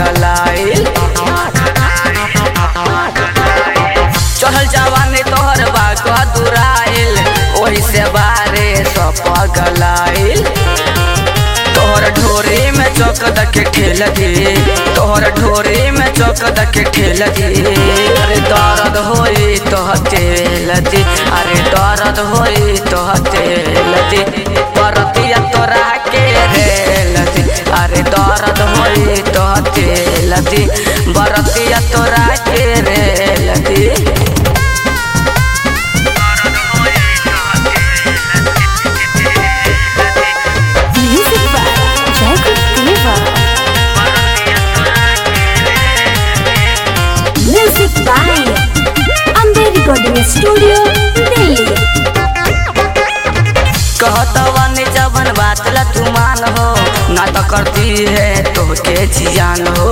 पगलाइल। चढ़ल जवानी तोहर बाग दुराइल, ओही से बारे सो पगलाइल। तोहर ढोरी में चौक दके ठेल दी, तोहर ढोरी में चौक दके ठेल दी। अरे दर्द होई तो तेल दी, अरे दर्द होई तो तेल दी। परतिया तोरा के रेल दी, अरे दर्द होई तो तेल दी। बरतिया तोरा के रेल दी। Recording studio Delhi. कहतवानी जवन बात ला तू मान हो, ना तो करती है तो के जियान हो।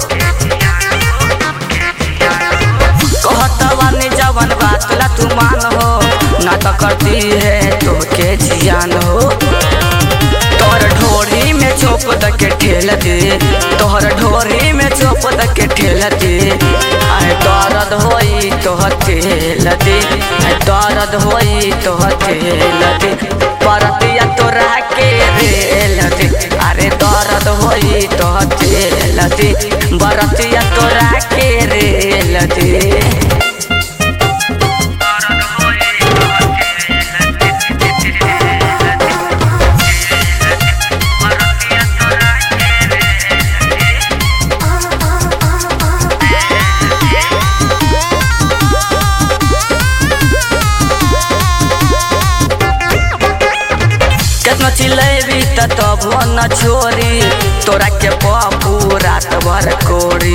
कहतवानी जवन बात ला तू मान हो, ना तो करती है तो के जियान हो। तोहर ढोरी में चोप दके ठेल दे, तोहर ढोरी में चोप दके ठेल दे। आए दर्द होई तो तेल दे, आए दर्द होई तो तेल दे। परतिया तोरा के रेल दे, अरे दर्द होई तो तेल दे। बरतिया तोरा के रेल दे। केतना चिल्लेबी तबो न छोरी, तोरा के पप्पू रात भर कोरी।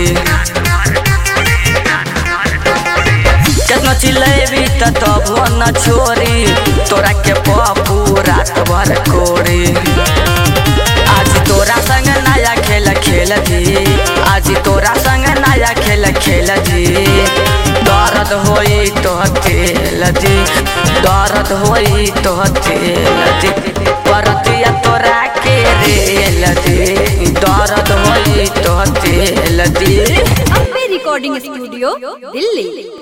केतना चिल्लेबी तबो न छोरी, तोरा के पप्पू रात भर कोरी। आज तोरा संग नया खेल खेल दी, आज तोरा संग नया खेल खेल दी। दर्द होई तो तेल दी, दर्द होई तो तेल दी। परतिया तोरा के रेल दे, दर्द होई तो तेल दी। Recording studio Delhi.